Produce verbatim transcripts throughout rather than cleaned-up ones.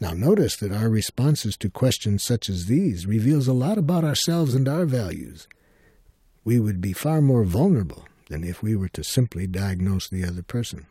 Now notice that our responses to questions such as these reveals a lot about ourselves and our values. We would be far more vulnerable than if we were to simply diagnose the other person.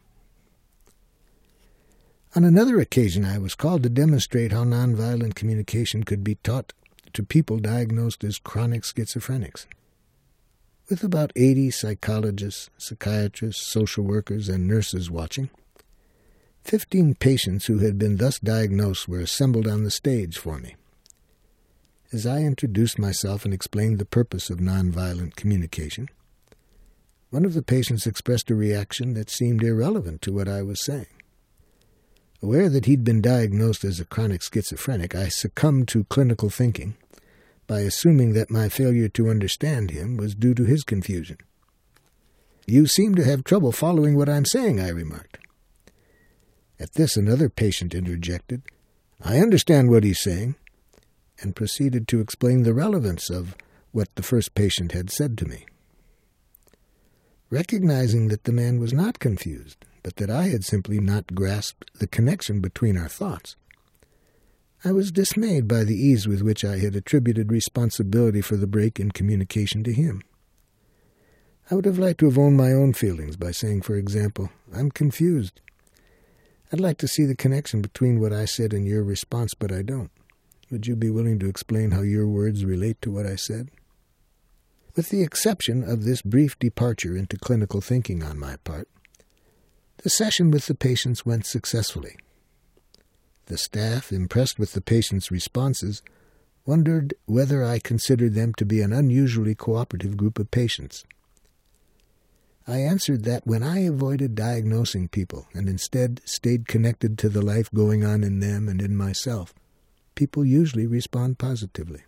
On another occasion, I was called to demonstrate how nonviolent communication could be taught to people diagnosed as chronic schizophrenics. With about eighty psychologists, psychiatrists, social workers, and nurses watching, fifteen patients who had been thus diagnosed were assembled on the stage for me. As I introduced myself and explained the purpose of nonviolent communication, one of the patients expressed a reaction that seemed irrelevant to what I was saying. Aware that he'd been diagnosed as a chronic schizophrenic, I succumbed to clinical thinking by assuming that my failure to understand him was due to his confusion. "You seem to have trouble following what I'm saying," I remarked. At this, another patient interjected, "I understand what he's saying," and proceeded to explain the relevance of what the first patient had said to me. Recognizing that the man was not confused, but that I had simply not grasped the connection between our thoughts, I was dismayed by the ease with which I had attributed responsibility for the break in communication to him. I would have liked to have owned my own feelings by saying, for example, "I'm confused. I'd like to see the connection between what I said and your response, but I don't. Would you be willing to explain how your words relate to what I said?" With the exception of this brief departure into clinical thinking on my part, the session with the patients went successfully. The staff, impressed with the patients' responses, wondered whether I considered them to be an unusually cooperative group of patients. I answered that when I avoided diagnosing people and instead stayed connected to the life going on in them and in myself, people usually respond positively.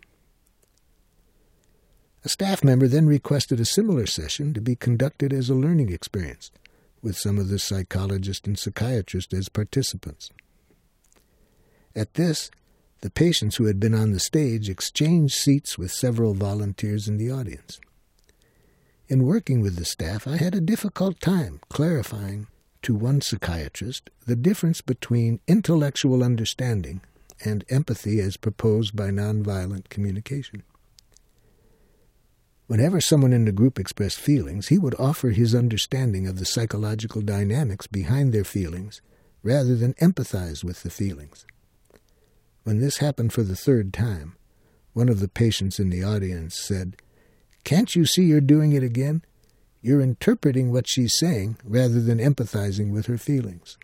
A staff member then requested a similar session to be conducted as a learning experience, with some of the psychologists and psychiatrists as participants. At this, the patients who had been on the stage exchanged seats with several volunteers in the audience. In working with the staff, I had a difficult time clarifying to one psychiatrist the difference between intellectual understanding and empathy as proposed by nonviolent communication. Whenever someone in the group expressed feelings, he would offer his understanding of the psychological dynamics behind their feelings rather than empathize with the feelings. When this happened for the third time, one of the patients in the audience said, "Can't you see you're doing it again? You're interpreting what she's saying rather than empathizing with her feelings."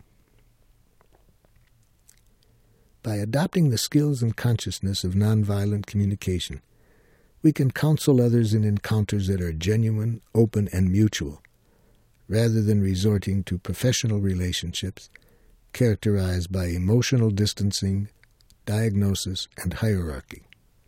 By adopting the skills and consciousness of nonviolent communication, we can counsel others in encounters that are genuine, open, and mutual, rather than resorting to professional relationships characterized by emotional distancing, diagnosis, and hierarchy.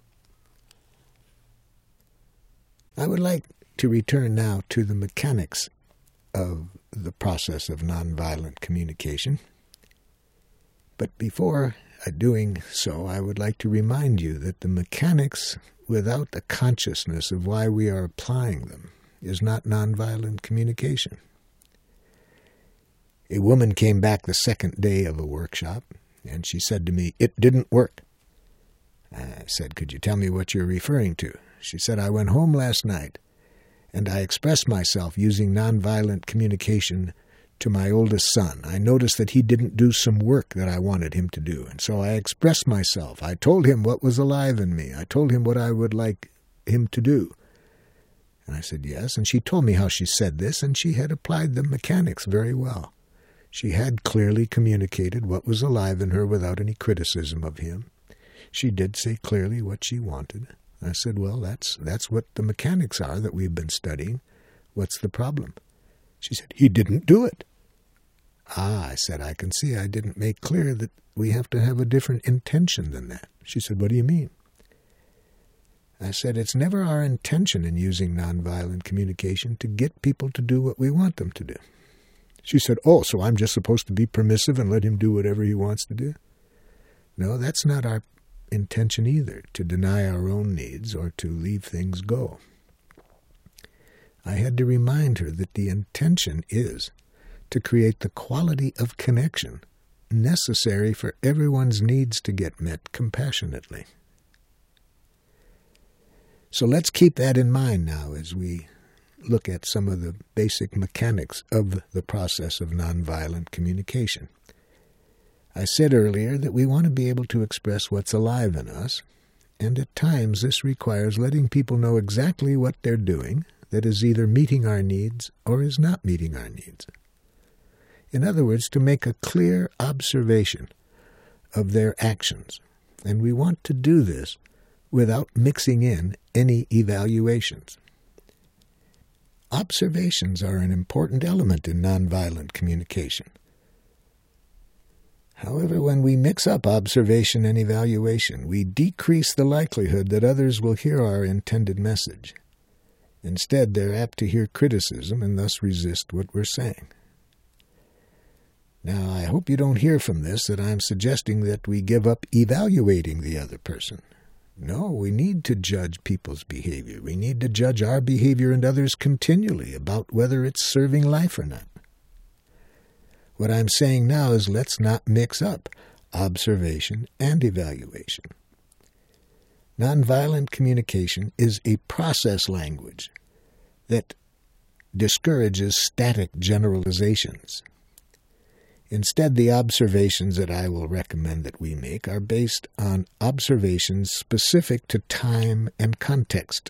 I would like to return now to the mechanics of the process of nonviolent communication. But before doing so, I would like to remind you that the mechanics, without the consciousness of why we are applying them, is not nonviolent communication. A woman came back the second day of a workshop, and she said to me, "It didn't work." I said, "Could you tell me what you're referring to?" She said, "I went home last night, and I expressed myself using nonviolent communication to my oldest son. I noticed that he didn't do some work that I wanted him to do, and so I expressed myself. I told him what was alive in me. I told him what I would like him to do." And I said, "Yes," and she told me how she said this, and she had applied the mechanics very well. She had clearly communicated what was alive in her without any criticism of him. She did say clearly what she wanted. I said, "Well, that's that's what the mechanics are that we've been studying. What's the problem?" She said, "He didn't do it." "Ah," I said, "I can see I didn't make clear that we have to have a different intention than that." She said, "What do you mean?" I said, "It's never our intention in using nonviolent communication to get people to do what we want them to do." She said, "Oh, so I'm just supposed to be permissive and let him do whatever he wants to do?" No, that's not our intention either, to deny our own needs or to leave things go. I had to remind her that the intention is to create the quality of connection, necessary for everyone's needs to get met compassionately. So let's keep that in mind now as we look at some of the basic mechanics of the process of nonviolent communication. I said earlier that we want to be able to express what's alive in us, and at times this requires letting people know exactly what they're doing that is either meeting our needs or is not meeting our needs. In other words, to make a clear observation of their actions. And we want to do this without mixing in any evaluations. Observations are an important element in nonviolent communication. However, when we mix up observation and evaluation, we decrease the likelihood that others will hear our intended message. Instead, they're apt to hear criticism and thus resist what we're saying. Now, I hope you don't hear from this that I'm suggesting that we give up evaluating the other person. No, we need to judge people's behavior. We need to judge our behavior and others continually about whether it's serving life or not. What I'm saying now is let's not mix up observation and evaluation. Nonviolent communication is a process language that discourages static generalizations. Instead, the observations that I will recommend that we make are based on observations specific to time and context.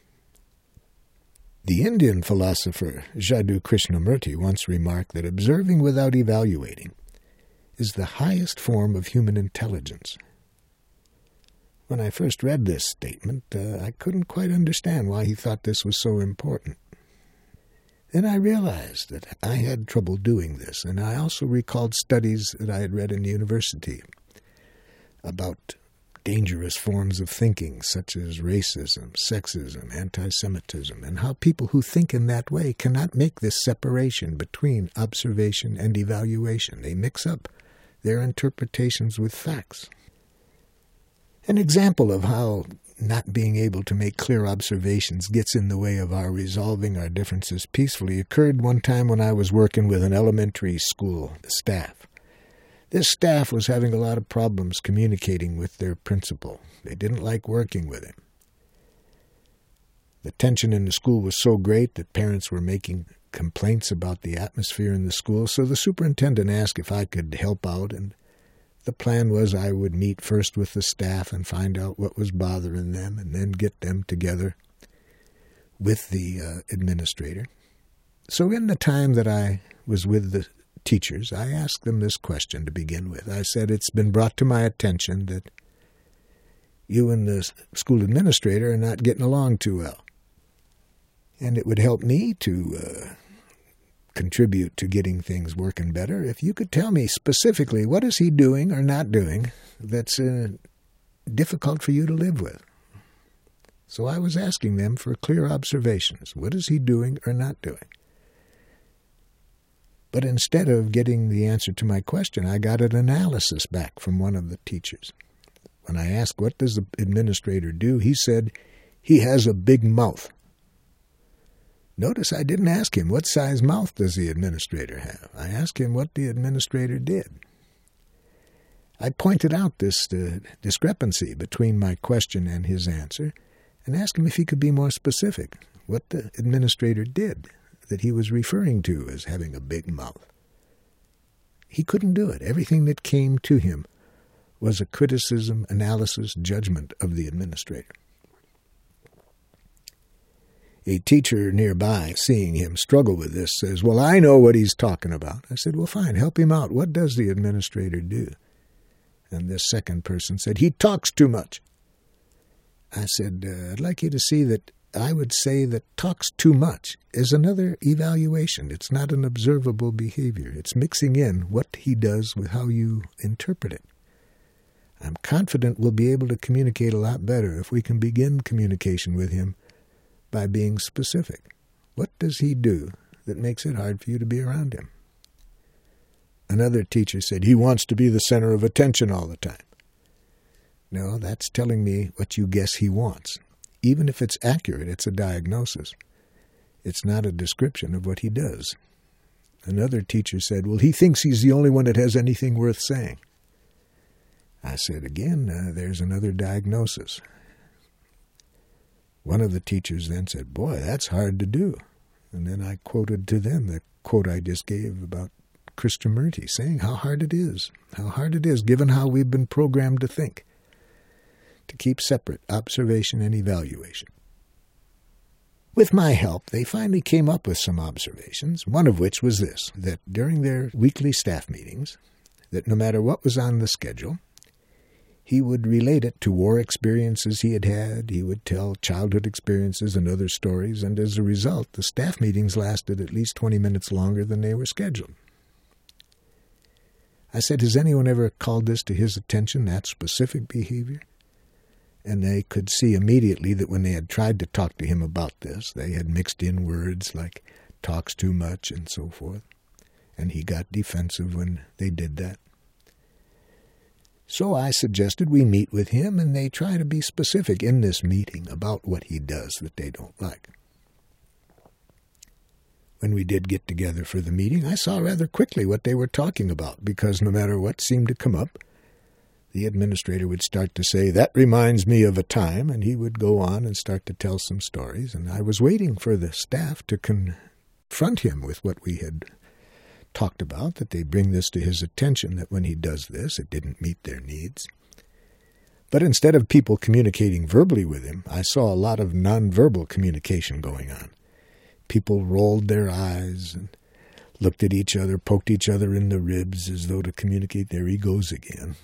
The Indian philosopher Jaddu Krishnamurti once remarked that observing without evaluating is the highest form of human intelligence. When I first read this statement, uh, I couldn't quite understand why he thought this was so important. Then I realized that I had trouble doing this, and I also recalled studies that I had read in university about dangerous forms of thinking, such as racism, sexism, anti-Semitism, and how people who think in that way cannot make this separation between observation and evaluation. They mix up their interpretations with facts. An example of how not being able to make clear observations gets in the way of our resolving our differences peacefully occurred one time when I was working with an elementary school staff. This staff was having a lot of problems communicating with their principal. They didn't like working with him. The tension in the school was so great that parents were making complaints about the atmosphere in the school, so the superintendent asked if I could help out, and the plan was I would meet first with the staff and find out what was bothering them and then get them together with the uh, administrator. So in the time that I was with the teachers, I asked them this question to begin with. I said, it's been brought to my attention that you and the school administrator are not getting along too well. And it would help me to uh, contribute to getting things working better if you could tell me specifically what is he doing or not doing that's uh, difficult for you to live with. So I was asking them for clear observations. What is he doing or not doing? But instead of getting the answer to my question, I got an analysis back from one of the teachers. When I asked, what does the administrator do, he said, he has a big mouth. Notice I didn't ask him, what size mouth does the administrator have? I asked him what the administrator did. I pointed out this uh, discrepancy between my question and his answer and asked him if he could be more specific, what the administrator did that he was referring to as having a big mouth. He couldn't do it. Everything that came to him was a criticism, analysis, judgment of the administrator. A teacher nearby, seeing him struggle with this, says, well, I know what he's talking about. I said, well, fine, help him out. What does the administrator do? And this second person said, he talks too much. I said, uh, I'd like you to see that I would say that talks too much is another evaluation. It's not an observable behavior. It's mixing in what he does with how you interpret it. I'm confident we'll be able to communicate a lot better if we can begin communication with him by being specific. What does he do that makes it hard for you to be around him? Another teacher said, he wants to be the center of attention all the time. No, that's telling me what you guess he wants. Even if it's accurate, it's a diagnosis. It's not a description of what he does. Another teacher said, well, he thinks he's the only one that has anything worth saying. I said, again, uh, there's another diagnosis. One of the teachers then said, boy, that's hard to do. And then I quoted to them the quote I just gave about Krishnamurti, saying how hard it is, how hard it is, given how we've been programmed to think, to keep separate observation and evaluation. With my help, they finally came up with some observations, one of which was this, that during their weekly staff meetings, that no matter what was on the schedule, he would relate it to war experiences he had had, he would tell childhood experiences and other stories, and as a result, the staff meetings lasted at least twenty minutes longer than they were scheduled. I said, has anyone ever called this to his attention, that specific behavior? And they could see immediately that when they had tried to talk to him about this, they had mixed in words like talks too much and so forth. And he got defensive when they did that. So I suggested we meet with him and they try to be specific in this meeting about what he does that they don't like. When we did get together for the meeting, I saw rather quickly what they were talking about, because no matter what seemed to come up, the administrator would start to say, that reminds me of a time, and he would go on and start to tell some stories. And I was waiting for the staff to confront him with what we had talked about, that they bring this to his attention, that when he does this, it didn't meet their needs. But instead of people communicating verbally with him, I saw a lot of nonverbal communication going on. People rolled their eyes and looked at each other, poked each other in the ribs as though to communicate their egos again.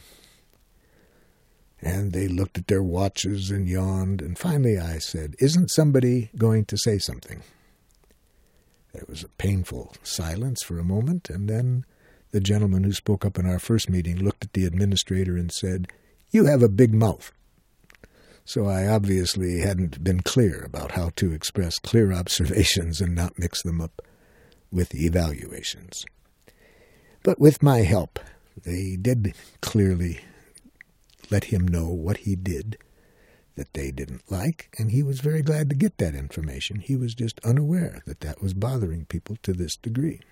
And they looked at their watches and yawned, and finally I said, isn't somebody going to say something? There was a painful silence for a moment, and then the gentleman who spoke up in our first meeting looked at the administrator and said, you have a big mouth. So I obviously hadn't been clear about how to express clear observations and not mix them up with evaluations. But with my help, they did clearly let him know what he did that they didn't like, and he was very glad to get that information. He was just unaware that that was bothering people to this degree.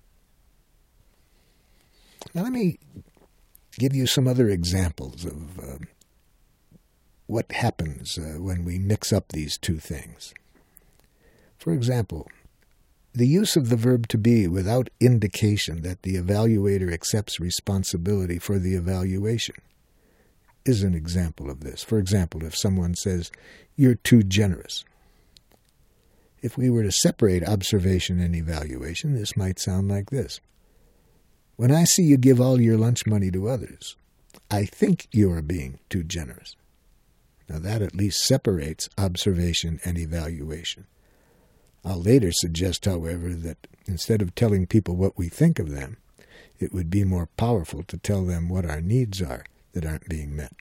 Now let me give you some other examples of uh, what happens uh, when we mix up these two things. For example, the use of the verb to be without indication that the evaluator accepts responsibility for the evaluation is an example of this. For example, if someone says, you're too generous. If we were to separate observation and evaluation, this might sound like this. When I see you give all your lunch money to others, I think you are being too generous. Now that at least separates observation and evaluation. I'll later suggest, however, that instead of telling people what we think of them, it would be more powerful to tell them what our needs are that aren't being met.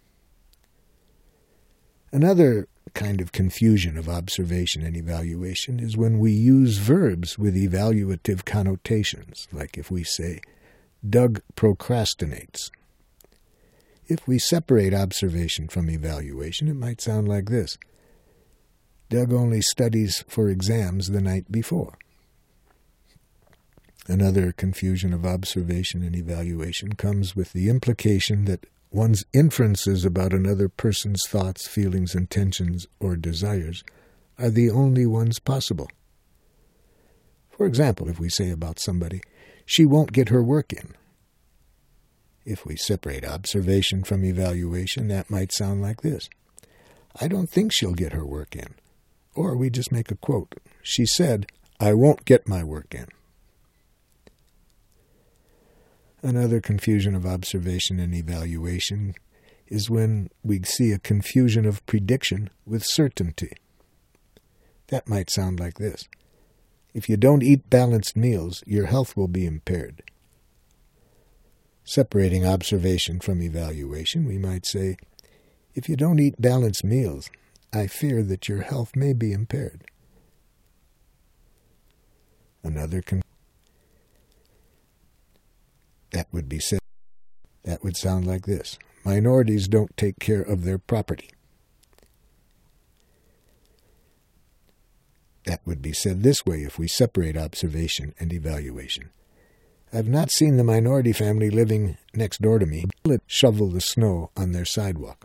Another kind of confusion of observation and evaluation is when we use verbs with evaluative connotations, like if we say, Doug procrastinates. If we separate observation from evaluation, it might sound like this. Doug only studies for exams the night before. Another confusion of observation and evaluation comes with the implication that one's inferences about another person's thoughts, feelings, intentions, or desires are the only ones possible. For example, if we say about somebody, she won't get her work in. If we separate observation from evaluation, that might sound like this. I don't think she'll get her work in. Or we just make a quote. She said, I won't get my work in. Another confusion of observation and evaluation is when we see a confusion of prediction with certainty. That might sound like this. If you don't eat balanced meals, your health will be impaired. Separating observation from evaluation, we might say, if you don't eat balanced meals, I fear that your health may be impaired. Another confusion. That would be said. That would sound like this. Minorities don't take care of their property. That would be said this way if we separate observation and evaluation. I've not seen the minority family living next door to me shovel the snow on their sidewalk.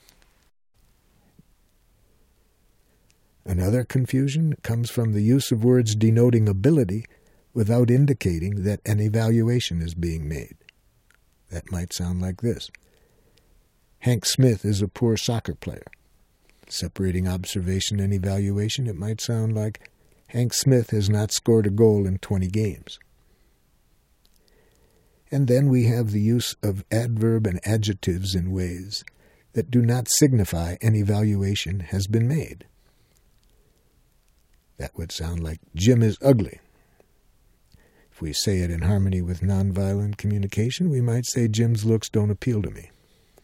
Another confusion comes from the use of words denoting ability without indicating that an evaluation is being made. That might sound like this. Hank Smith is a poor soccer player. Separating observation and evaluation, it might sound like Hank Smith has not scored a goal in twenty games. And then we have the use of adverb and adjectives in ways that do not signify an evaluation has been made. That would sound like Jim is ugly. If we say it in harmony with nonviolent communication, we might say Jim's looks don't appeal to me.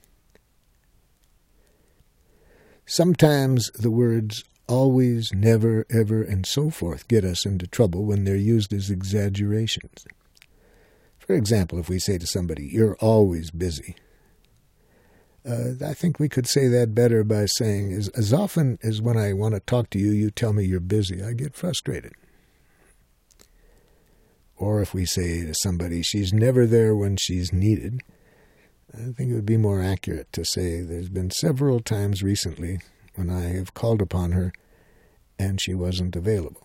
Sometimes the words always, never, ever, and so forth get us into trouble when they're used as exaggerations. For example, if we say to somebody, "You're always busy," uh, I think we could say that better by saying, as, as often as when I want to talk to you, you tell me you're busy, I get frustrated. Or if we say to somebody, "She's never there when she's needed," I think it would be more accurate to say, "There's been several times recently when I have called upon her and she wasn't available."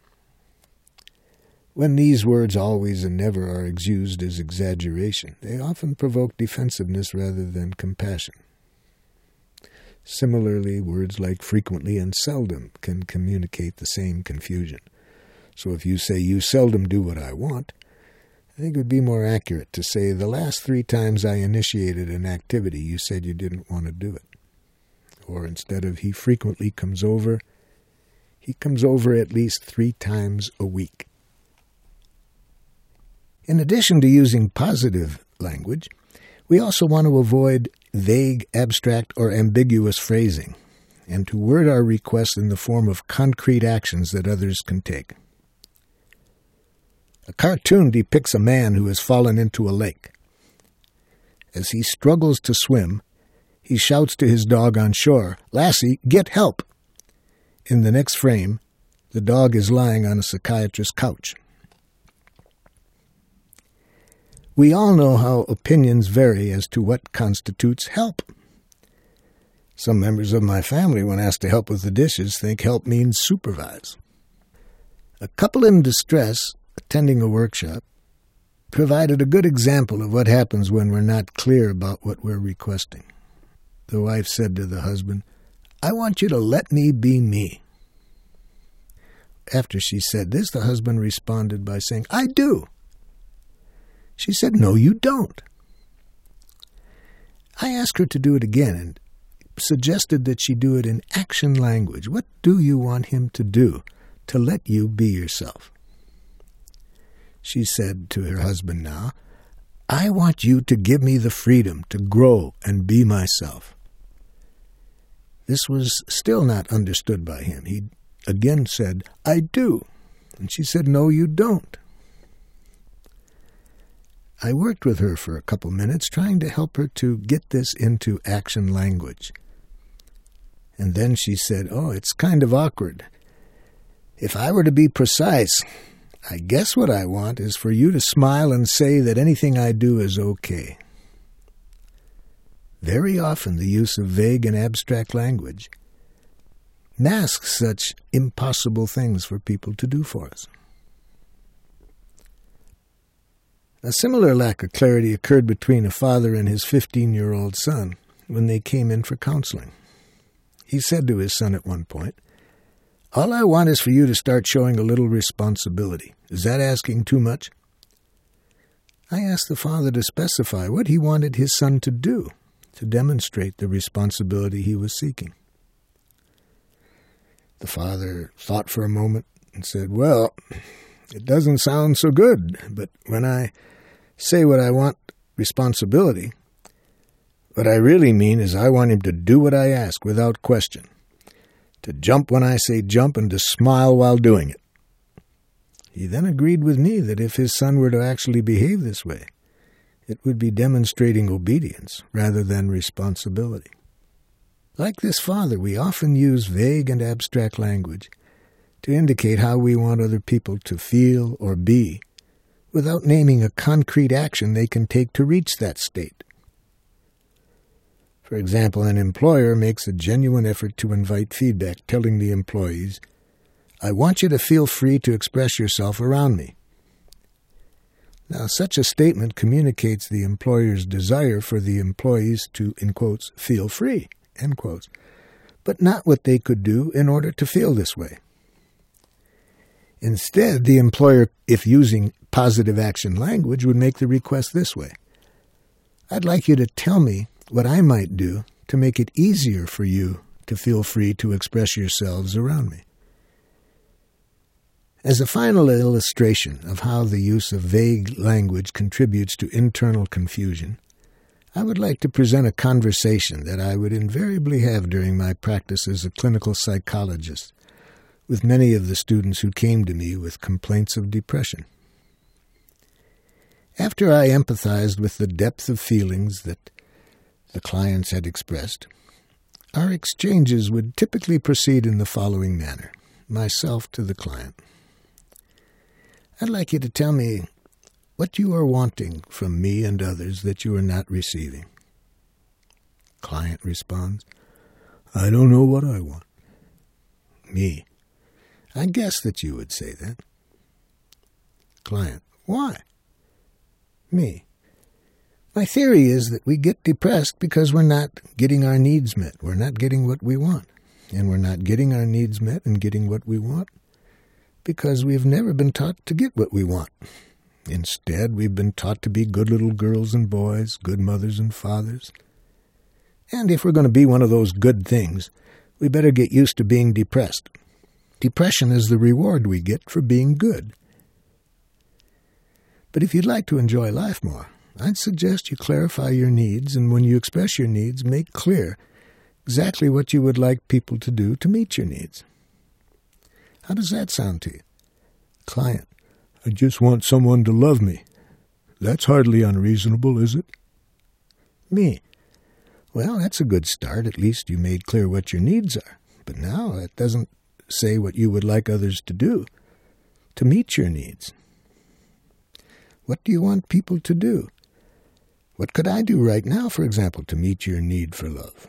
When these words always and never are used as exaggeration, they often provoke defensiveness rather than compassion. Similarly, words like frequently and seldom can communicate the same confusion. So if you say, "You seldom do what I want," I think it would be more accurate to say, "The last three times I initiated an activity, you said you didn't want to do it." Or instead of "he frequently comes over," "he comes over at least three times a week." In addition to using positive language, we also want to avoid vague, abstract, or ambiguous phrasing, and to word our requests in the form of concrete actions that others can take. A cartoon depicts a man who has fallen into a lake. As he struggles to swim, he shouts to his dog on shore, "Lassie, get help!" In the next frame, the dog is lying on a psychiatrist's couch. We all know how opinions vary as to what constitutes help. Some members of my family, when asked to help with the dishes, think help means supervise. A couple in distress, attending a workshop, provided a good example of what happens when we're not clear about what we're requesting. The wife said to the husband, "I want you to let me be me." After she said this, the husband responded by saying, "I do." She said, "No, you don't." I asked her to do it again and suggested that she do it in action language. What do you want him to do to let you be yourself? She said to her husband now, "I want you to give me the freedom to grow and be myself." This was still not understood by him. He again said, "I do." And she said, "No, you don't." I worked with her for a couple minutes, trying to help her to get this into action language. And then she said, "Oh, it's kind of awkward. If I were to be precise, I guess what I want is for you to smile and say that anything I do is okay." Very often the use of vague and abstract language masks such impossible things for people to do for us. A similar lack of clarity occurred between a father and his fifteen-year-old son when they came in for counseling. He said to his son at one point, "All I want is for you to start showing a little responsibility. Is that asking too much?" I asked the father to specify what he wanted his son to do to demonstrate the responsibility he was seeking. The father thought for a moment and said, "Well, it doesn't sound so good, but when I say what I want responsibility, what I really mean is I want him to do what I ask without question, to jump when I say jump and to smile while doing it." He then agreed with me that if his son were to actually behave this way, it would be demonstrating obedience rather than responsibility. Like this father, we often use vague and abstract language to indicate how we want other people to feel or be, without naming a concrete action they can take to reach that state. For example, an employer makes a genuine effort to invite feedback, telling the employees, "I want you to feel free to express yourself around me." Now, such a statement communicates the employer's desire for the employees to, in quotes, feel free, end quotes, but not what they could do in order to feel this way. Instead, the employer, if using positive action language, would make the request this way: "I'd like you to tell me what I might do to make it easier for you to feel free to express yourselves around me." As a final illustration of how the use of vague language contributes to internal confusion, I would like to present a conversation that I would invariably have during my practice as a clinical psychologist with many of the students who came to me with complaints of depression. After I empathized with the depth of feelings that the clients had expressed, our exchanges would typically proceed in the following manner: myself to the client. "I'd like you to tell me what you are wanting from me and others that you are not receiving." Client responds, "I don't know what I want." Me: "I guess that you would say that." Client: "Why?" Me: "My theory is that we get depressed because we're not getting our needs met. We're not getting what we want. And we're not getting our needs met and getting what we want because we've never been taught to get what we want. Instead, we've been taught to be good little girls and boys, good mothers and fathers. And if we're going to be one of those good things, we better get used to being depressed. Depression is the reward we get for being good. But if you'd like to enjoy life more, I'd suggest you clarify your needs, and when you express your needs, make clear exactly what you would like people to do to meet your needs." How does that sound to you? Client: "I just want someone to love me. That's hardly unreasonable, is it?" Me: "Well, that's a good start. At least you made clear what your needs are. But now it doesn't say what you would like others to do to meet your needs. What do you want people to do? What could I do right now, for example, to meet your need for love?"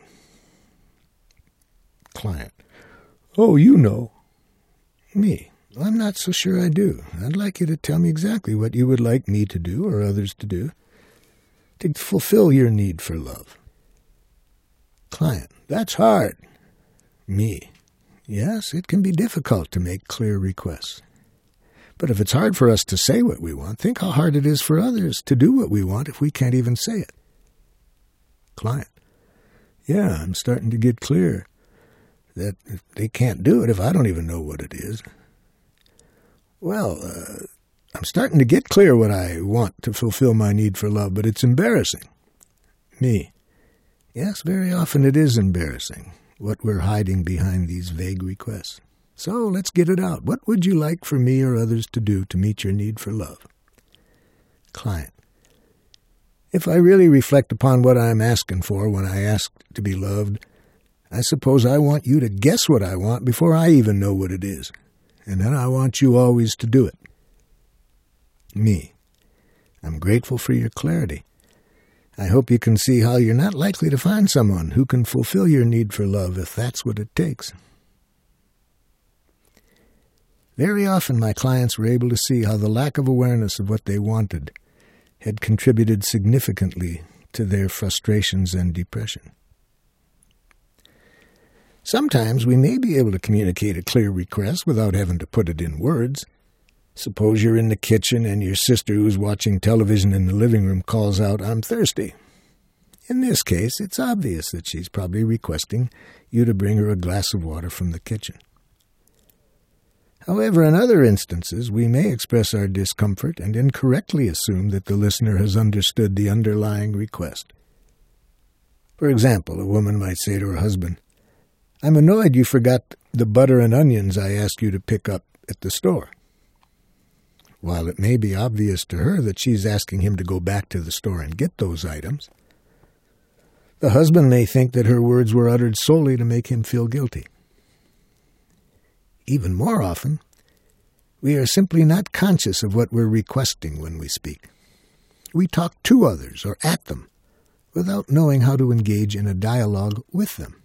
Client: "Oh, you know." Me: "I'm not so sure I do. I'd like you to tell me exactly what you would like me to do or others to do to fulfill your need for love." Client: "That's hard." Me: "Yes, it can be difficult to make clear requests. But if it's hard for us to say what we want, think how hard it is for others to do what we want if we can't even say it." Client: "Yeah, I'm starting to get clear that they can't do it if I don't even know what it is. Well, uh, I'm starting to get clear what I want to fulfill my need for love, but it's embarrassing." Me: "Yes, very often it is embarrassing, what we're hiding behind these vague requests. So let's get it out. What would you like for me or others to do to meet your need for love?" Client: "If I really reflect upon what I'm asking for when I ask to be loved, I suppose I want you to guess what I want before I even know what it is, and then I want you always to do it." Me: "I'm grateful for your clarity. I hope you can see how you're not likely to find someone who can fulfill your need for love if that's what it takes." Very often my clients were able to see how the lack of awareness of what they wanted had contributed significantly to their frustrations and depression. Sometimes we may be able to communicate a clear request without having to put it in words. Suppose you're in the kitchen and your sister who's watching television in the living room calls out, "I'm thirsty." In this case, it's obvious that she's probably requesting you to bring her a glass of water from the kitchen. However, in other instances, we may express our discomfort and incorrectly assume that the listener has understood the underlying request. For example, a woman might say to her husband, "I'm annoyed you forgot the butter and onions I asked you to pick up at the store." While it may be obvious to her that she's asking him to go back to the store and get those items, the husband may think that her words were uttered solely to make him feel guilty. even more often, we are simply not conscious of what we're requesting when we speak. We talk to others or at them without knowing how to engage in a dialogue with them.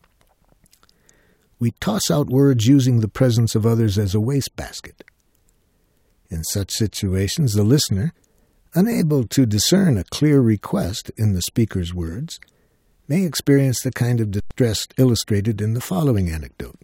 We toss out words using the presence of others as a wastebasket. In such situations, the listener, unable to discern a clear request in the speaker's words, may experience the kind of distress illustrated in the following anecdote.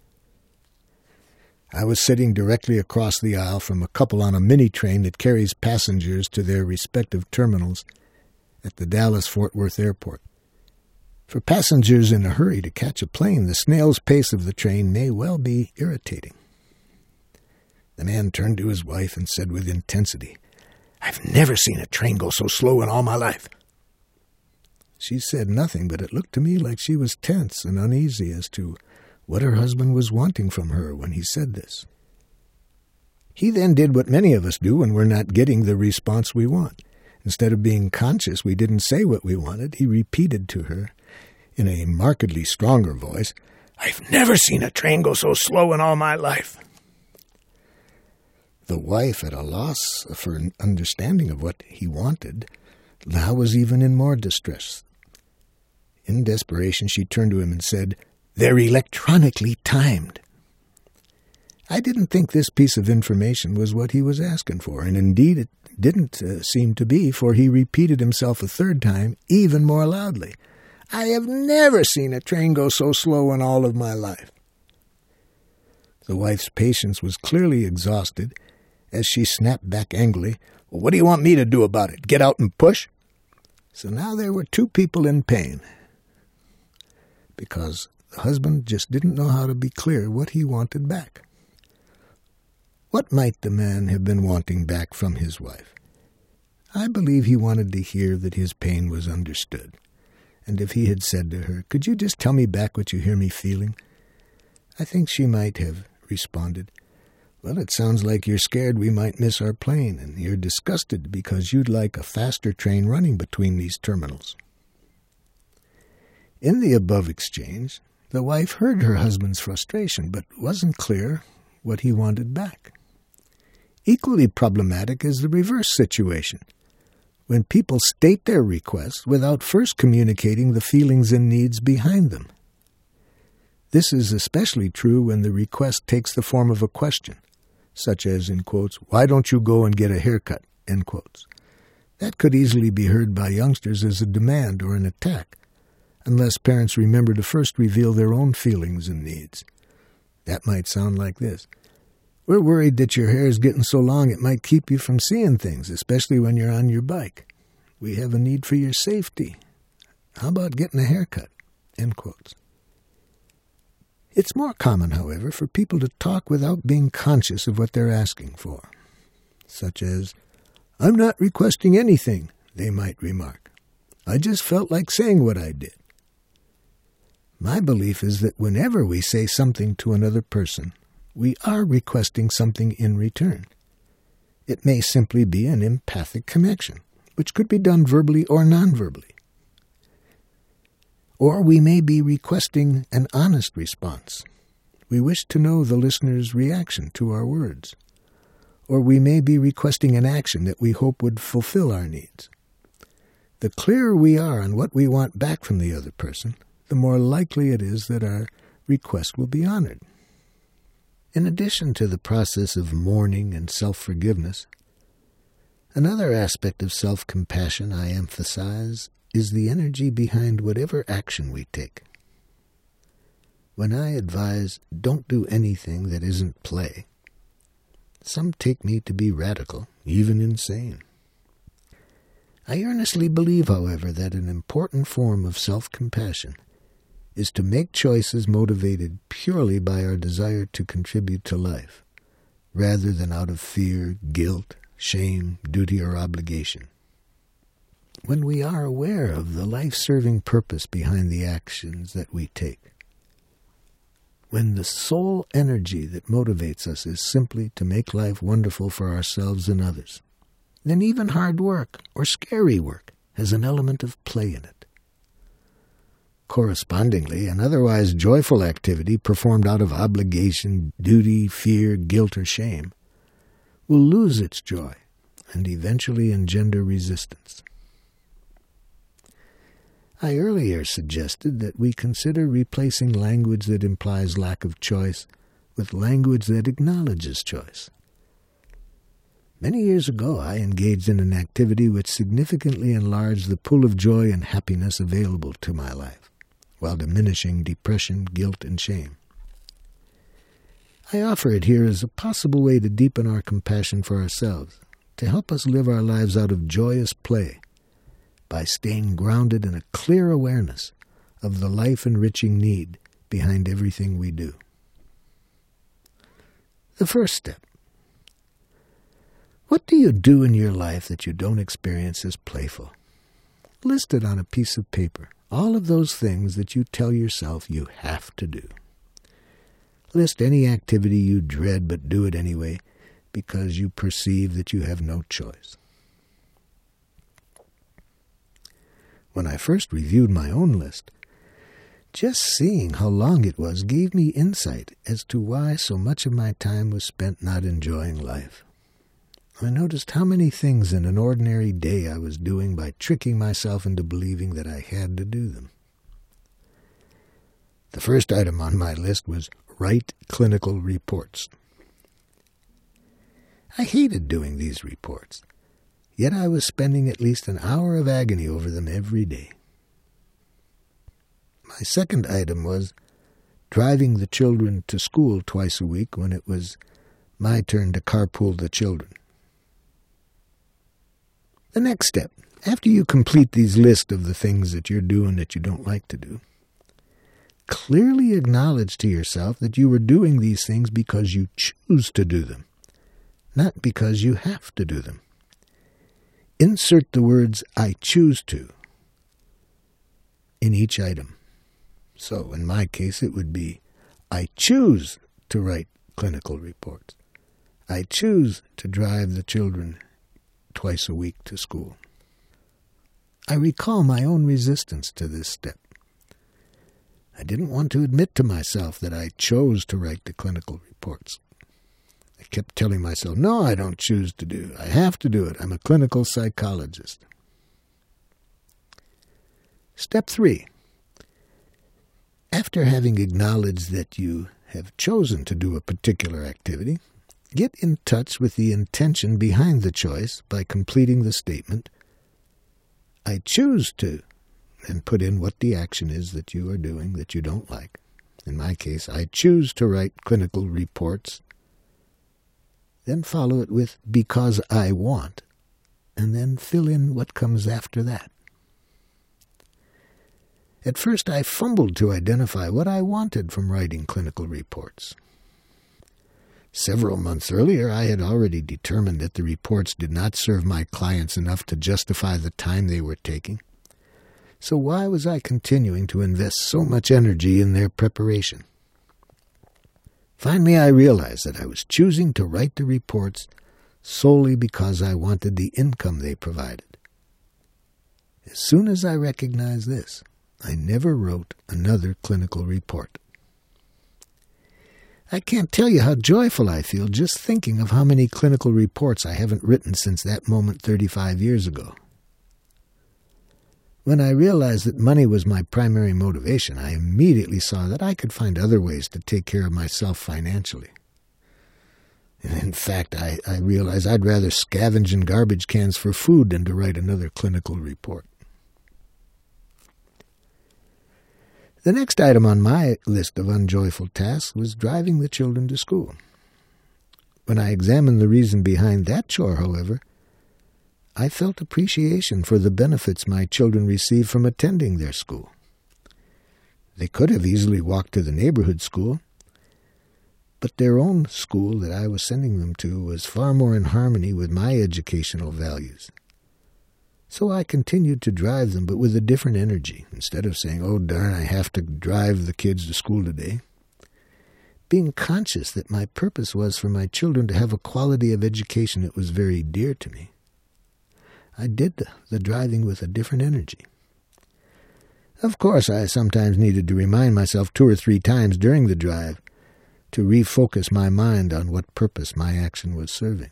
I was sitting directly across the aisle from a couple on a mini-train that carries passengers to their respective terminals at the Dallas-Fort Worth Airport. For passengers in a hurry to catch a plane, the snail's pace of the train may well be irritating. The man turned to his wife and said with intensity, "I've never seen a train go so slow in all my life." She said nothing, but it looked to me like she was tense and uneasy as to what her husband was wanting from her when he said this. He then did what many of us do when we're not getting the response we want. Instead of being conscious we didn't say what we wanted, he repeated to her, in a markedly stronger voice, "I've never seen a train go so slow in all my life." The wife, at a loss for an understanding of what he wanted, now was even in more distress. In desperation, she turned to him and said, "They're electronically timed." I didn't think this piece of information was what he was asking for, and indeed it didn't uh, seem to be, for he repeated himself a third time, even more loudly. "I have never seen a train go so slow in all of my life." The wife's patience was clearly exhausted as she snapped back angrily, "Well, what do you want me to do about it? Get out and push?" So now there were two people in pain, because the husband just didn't know how to be clear what he wanted back. What might the man have been wanting back from his wife? I believe he wanted to hear that his pain was understood. And if he had said to her, "Could you just tell me back what you hear me feeling?" I think she might have responded, "Well, it sounds like you're scared we might miss our plane, and you're disgusted because you'd like a faster train running between these terminals." In the above exchange, the wife heard her husband's frustration, but wasn't clear what he wanted back. Equally problematic is the reverse situation, when people state their requests without first communicating the feelings and needs behind them. This is especially true when the request takes the form of a question, such as, in quotes, "Why don't you go and get a haircut?" End quotes. That could easily be heard by youngsters as a demand or an attack, unless parents remember to first reveal their own feelings and needs. That might sound like this: "We're worried that your hair is getting so long it might keep you from seeing things, especially when you're on your bike. We have a need for your safety. How about getting a haircut?" End quotes. It's more common, however, for people to talk without being conscious of what they're asking for, such as, "I'm not requesting anything," they might remark. "I just felt like saying what I did." My belief is that whenever we say something to another person, we are requesting something in return. It may simply be an empathic connection, which could be done verbally or non-verbally. Or we may be requesting an honest response. We wish to know the listener's reaction to our words. Or we may be requesting an action that we hope would fulfill our needs. The clearer we are on what we want back from the other person, the more likely it is that our request will be honored. In addition to the process of mourning and self-forgiveness, another aspect of self-compassion I emphasize is the energy behind whatever action we take. When I advise don't do anything that isn't play, some take me to be radical, even insane. I earnestly believe, however, that an important form of self-compassion is to make choices motivated purely by our desire to contribute to life, rather than out of fear, guilt, shame, duty, or obligation. When we are aware of the life-serving purpose behind the actions that we take, when the sole energy that motivates us is simply to make life wonderful for ourselves and others, then even hard work or scary work has an element of play in it. Correspondingly, an otherwise joyful activity performed out of obligation, duty, fear, guilt, or shame will lose its joy and eventually engender resistance. I earlier suggested that we consider replacing language that implies lack of choice with language that acknowledges choice. Many years ago, I engaged in an activity which significantly enlarged the pool of joy and happiness available to my life, while diminishing depression, guilt, and shame. I offer it here as a possible way to deepen our compassion for ourselves, to help us live our lives out of joyous play, by staying grounded in a clear awareness of the life-enriching need behind everything we do. The first step. What do you do in your life that you don't experience as playful? List it on a piece of paper, all of those things that you tell yourself you have to do. List any activity you dread but do it anyway because you perceive that you have no choice. When I first reviewed my own list, just seeing how long it was gave me insight as to why so much of my time was spent not enjoying life. I noticed how many things in an ordinary day I was doing by tricking myself into believing that I had to do them. The first item on my list was write clinical reports. I hated doing these reports. Yet I was spending at least an hour of agony over them every day. My second item was driving the children to school twice a week when it was my turn to carpool the children. The next step, after you complete these lists of the things that you're doing that you don't like to do, clearly acknowledge to yourself that you were doing these things because you choose to do them, not because you have to do them. Insert the words, I choose to, in each item. So, in my case, it would be, I choose to write clinical reports. I choose to drive the children twice a week to school. I recall my own resistance to this step. I didn't want to admit to myself that I chose to write the clinical reports. I kept telling myself, no, I don't choose to do it. I have to do it. I'm a clinical psychologist. Step three. After having acknowledged that you have chosen to do a particular activity, get in touch with the intention behind the choice by completing the statement, I choose to, and put in what the action is that you are doing that you don't like. In my case, I choose to write clinical reports. Then follow it with because I want, and then fill in what comes after that. At first, I fumbled to identify what I wanted from writing clinical reports. Several months earlier, I had already determined that the reports did not serve my clients enough to justify the time they were taking. So why was I continuing to invest so much energy in their preparation? Finally, I realized that I was choosing to write the reports solely because I wanted the income they provided. As soon as I recognized this, I never wrote another clinical report. I can't tell you how joyful I feel just thinking of how many clinical reports I haven't written since that moment thirty-five years ago. When I realized that money was my primary motivation, I immediately saw that I could find other ways to take care of myself financially. And in fact, I, I realized I'd rather scavenge in garbage cans for food than to write another clinical report. The next item on my list of unjoyful tasks was driving the children to school. When I examined the reason behind that chore, however, I felt appreciation for the benefits my children received from attending their school. They could have easily walked to the neighborhood school, but their own school that I was sending them to was far more in harmony with my educational values. So I continued to drive them, but with a different energy. Instead of saying, oh darn, I have to drive the kids to school today, being conscious that my purpose was for my children to have a quality of education that was very dear to me. I did the, the driving with a different energy. Of course, I sometimes needed to remind myself two or three times during the drive to refocus my mind on what purpose my action was serving.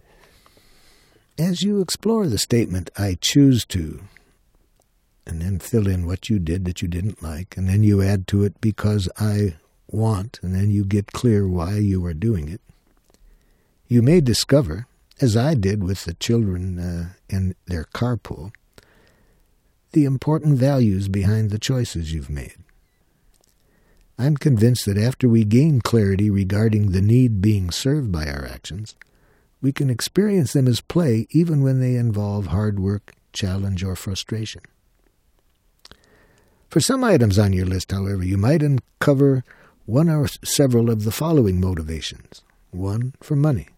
As you explore the statement, I choose to, and then fill in what you did that you didn't like, and then you add to it because I want, and then you get clear why you are doing it, you may discover, as I did with the children uh, in their carpool, the important values behind the choices you've made. I'm convinced that after we gain clarity regarding the need being served by our actions, we can experience them as play even when they involve hard work, challenge, or frustration. For some items on your list, however, you might uncover one or several of the following motivations. One, for money.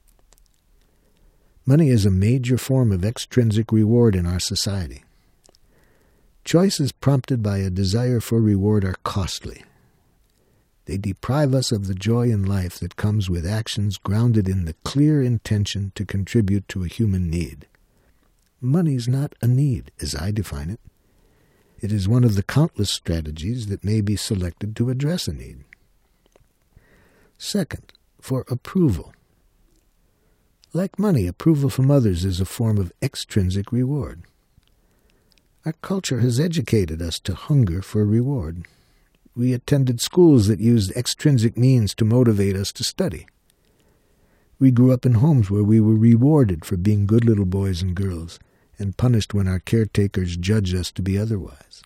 Money is a major form of extrinsic reward in our society. Choices prompted by a desire for reward are costly. They deprive us of the joy in life that comes with actions grounded in the clear intention to contribute to a human need. Money's not a need, as I define it. It is one of the countless strategies that may be selected to address a need. Second, for approval. Like money, approval from others is a form of extrinsic reward. Our culture has educated us to hunger for reward. We attended schools that used extrinsic means to motivate us to study. We grew up in homes where we were rewarded for being good little boys and girls and punished when our caretakers judged us to be otherwise.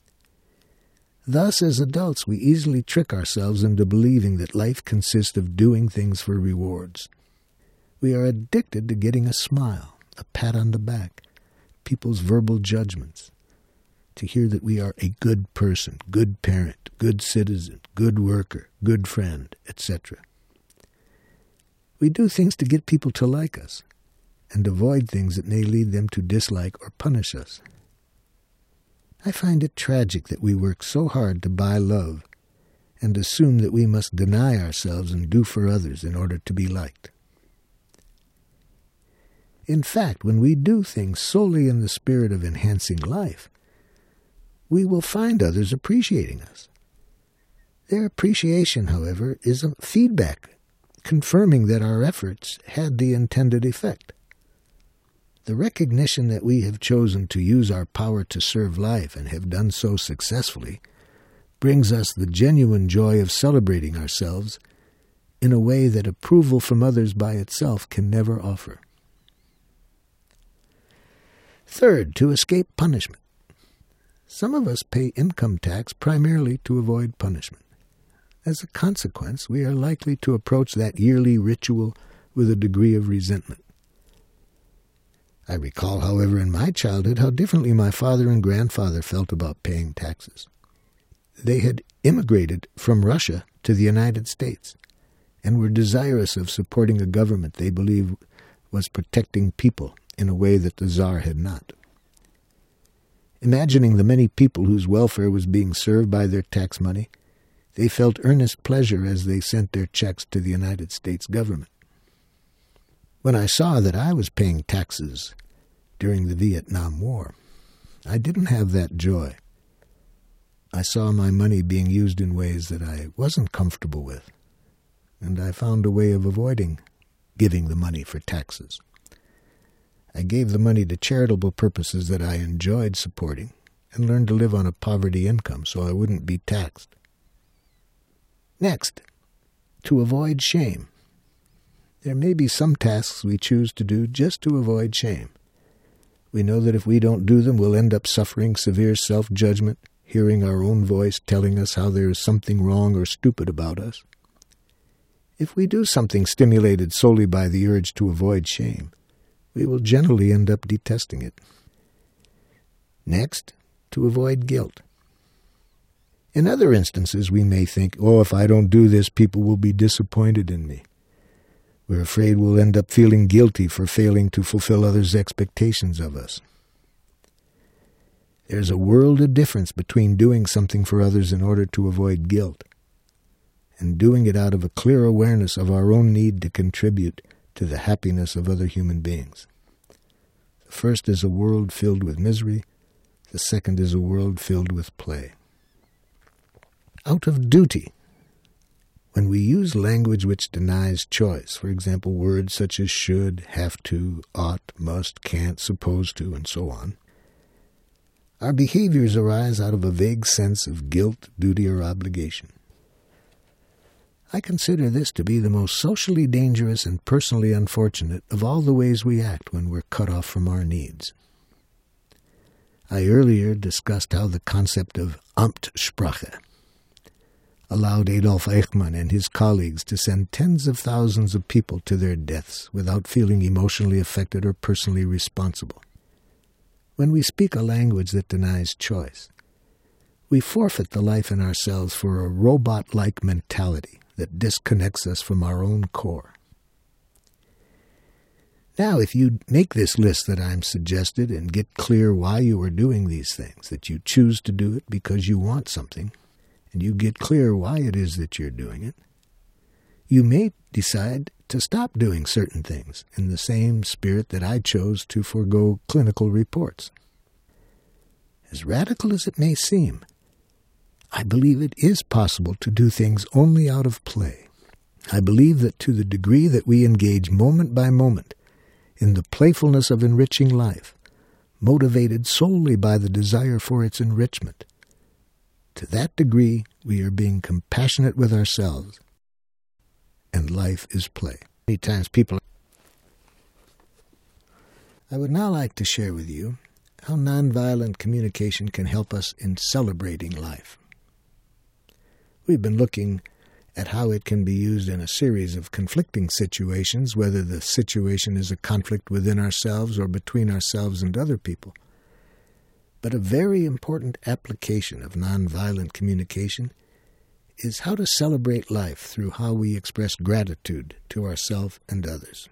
Thus, as adults, we easily trick ourselves into believing that life consists of doing things for rewards. We are addicted to getting a smile, a pat on the back, people's verbal judgments, to hear that we are a good person, good parent, good citizen, good worker, good friend, et cetera. We do things to get people to like us and avoid things that may lead them to dislike or punish us. I find it tragic that we work so hard to buy love and assume that we must deny ourselves and do for others in order to be liked. In fact, when we do things solely in the spirit of enhancing life, we will find others appreciating us. Their appreciation, however, is a feedback, confirming that our efforts had the intended effect. The recognition that we have chosen to use our power to serve life and have done so successfully brings us the genuine joy of celebrating ourselves in a way that approval from others by itself can never offer. Third, to escape punishment. Some of us pay income tax primarily to avoid punishment. As a consequence, we are likely to approach that yearly ritual with a degree of resentment. I recall, however, in my childhood how differently my father and grandfather felt about paying taxes. They had immigrated from Russia to the United States and were desirous of supporting a government they believed was protecting people in a way that the Tsar had not. Imagining the many people whose welfare was being served by their tax money, they felt earnest pleasure as they sent their checks to the United States government. When I saw that I was paying taxes during the Vietnam War, I didn't have that joy. I saw my money being used in ways that I wasn't comfortable with, and I found a way of avoiding giving the money for taxes. I gave the money to charitable purposes that I enjoyed supporting and learned to live on a poverty income so I wouldn't be taxed. Next, to avoid shame. There may be some tasks we choose to do just to avoid shame. We know that if we don't do them, we'll end up suffering severe self-judgment, hearing our own voice telling us how there is something wrong or stupid about us. If we do something stimulated solely by the urge to avoid shame, we will generally end up detesting it. Next, to avoid guilt. In other instances, we may think, oh, if I don't do this, people will be disappointed in me. We're afraid we'll end up feeling guilty for failing to fulfill others' expectations of us. There's a world of difference between doing something for others in order to avoid guilt and doing it out of a clear awareness of our own need to contribute to the happiness of other human beings. The first is a world filled with misery. The second is a world filled with play. Out of duty. When we use language which denies choice, for example, words such as should, have to, ought, must, can't, supposed to, and so on, our behaviors arise out of a vague sense of guilt, duty, or obligation. I consider this to be the most socially dangerous and personally unfortunate of all the ways we act when we're cut off from our needs. I earlier discussed how the concept of Amtssprache allowed Adolf Eichmann and his colleagues to send tens of thousands of people to their deaths without feeling emotionally affected or personally responsible. When we speak a language that denies choice, we forfeit the life in ourselves for a robot-like mentality that disconnects us from our own core. Now, if you make this list that I'm suggested and get clear why you are doing these things, that you choose to do it because you want something, and you get clear why it is that you're doing it, you may decide to stop doing certain things in the same spirit that I chose to forego clinical reports. As radical as it may seem, I believe it is possible to do things only out of play. I believe that to the degree that we engage moment by moment in the playfulness of enriching life, motivated solely by the desire for its enrichment, to that degree we are being compassionate with ourselves, and life is play. Many times people... I would now like to share with you how nonviolent communication can help us in celebrating life. We've been looking at how it can be used in a series of conflicting situations, whether the situation is a conflict within ourselves or between ourselves and other people. But a very important application of nonviolent communication is how to celebrate life through how we express gratitude to ourselves and others.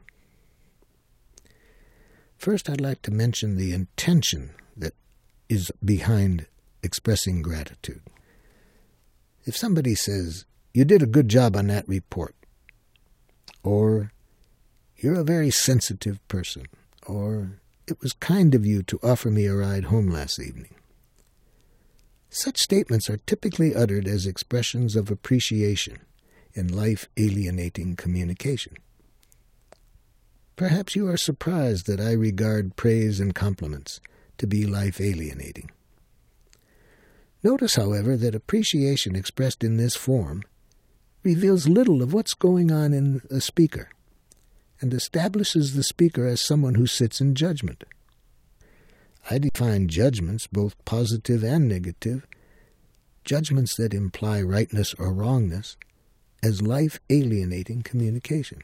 First, I'd like to mention the intention that is behind expressing gratitude. If somebody says, "You did a good job on that report," or "You're a very sensitive person," or "It was kind of you to offer me a ride home last evening," such statements are typically uttered as expressions of appreciation in life-alienating communication. Perhaps you are surprised that I regard praise and compliments to be life-alienating. Notice, however, that appreciation expressed in this form reveals little of what's going on in the speaker and establishes the speaker as someone who sits in judgment. I define judgments, both positive and negative, judgments that imply rightness or wrongness, as life-alienating communication.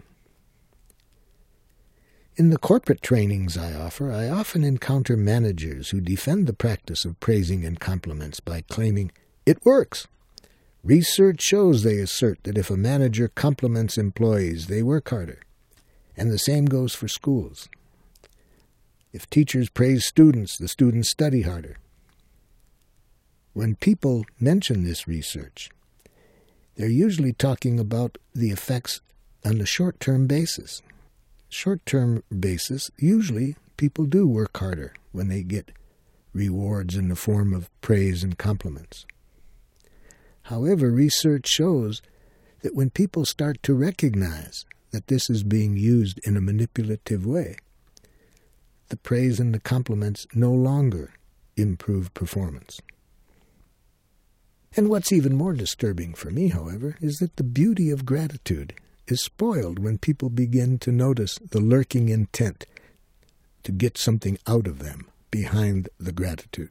In the corporate trainings I offer, I often encounter managers who defend the practice of praising and compliments by claiming, "It works." Research shows, they assert, that if a manager compliments employees, they work harder. And the same goes for schools. If teachers praise students, the students study harder. When people mention this research, they're usually talking about the effects on a short-term basis. Short-term basis, usually people do work harder when they get rewards in the form of praise and compliments. However, research shows that when people start to recognize that this is being used in a manipulative way, the praise and the compliments no longer improve performance. And what's even more disturbing for me, however, is that the beauty of gratitude is spoiled when people begin to notice the lurking intent to get something out of them behind the gratitude.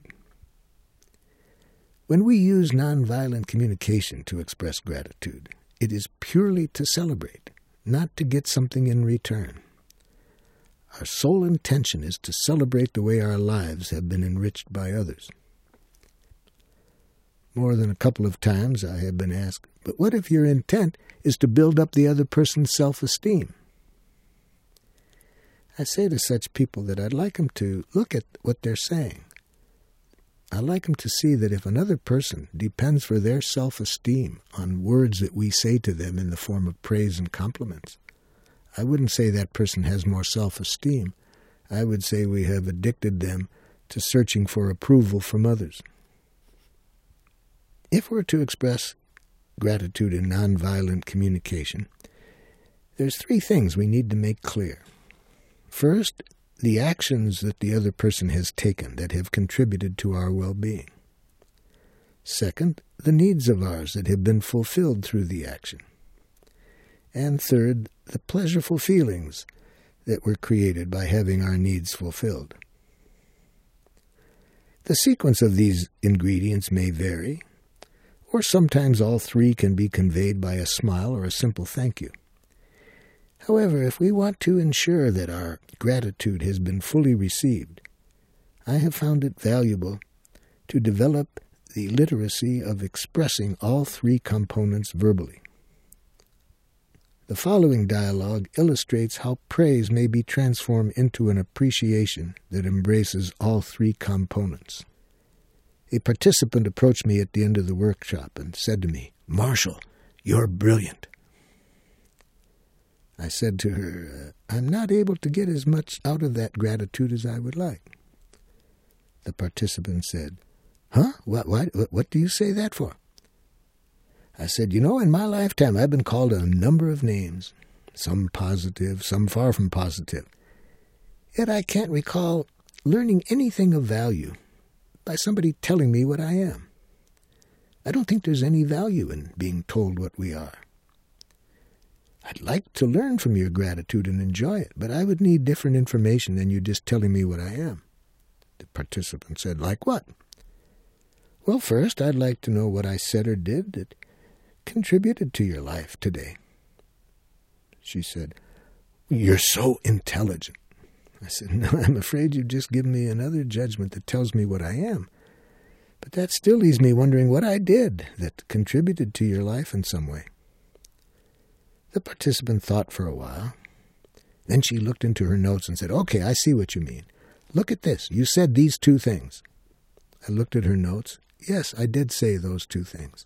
When we use nonviolent communication to express gratitude, it is purely to celebrate, not to get something in return. Our sole intention is to celebrate the way our lives have been enriched by others. More than a couple of times I have been asked, "But what if your intent is to build up the other person's self-esteem?" I say to such people that I'd like them to look at what they're saying. I'd like them to see that if another person depends for their self-esteem on words that we say to them in the form of praise and compliments, I wouldn't say that person has more self-esteem. I would say we have addicted them to searching for approval from others. If we're to express gratitude in nonviolent communication, there's three things we need to make clear. First, the actions that the other person has taken that have contributed to our well-being. Second, the needs of ours that have been fulfilled through the action. And third, the pleasurable feelings that were created by having our needs fulfilled. The sequence of these ingredients may vary, or sometimes all three can be conveyed by a smile or a simple thank you. However, if we want to ensure that our gratitude has been fully received, I have found it valuable to develop the literacy of expressing all three components verbally. The following dialogue illustrates how praise may be transformed into an appreciation that embraces all three components. A participant approached me at the end of the workshop and said to me, "Marshall, you're brilliant." I said to her, uh, I'm not able to get as much out of that gratitude as I would like. The participant said, Huh? What, what, what do you say that for? I said, you know, in my lifetime I've been called a number of names, some positive, some far from positive. Yet I can't recall learning anything of value by somebody telling me what I am. I don't think there's any value in being told what we are. I'd like to learn from your gratitude and enjoy it, but I would need different information than you just telling me what I am. The participant said, like what? Well, first, I'd like to know what I said or did that contributed to your life today. She said, you're so intelligent. I said, no, I'm afraid you've just given me another judgment that tells me what I am. But that still leaves me wondering what I did that contributed to your life in some way. The participant thought for a while. Then she looked into her notes and said, okay, I see what you mean. Look at this. You said these two things. I looked at her notes. Yes, I did say those two things.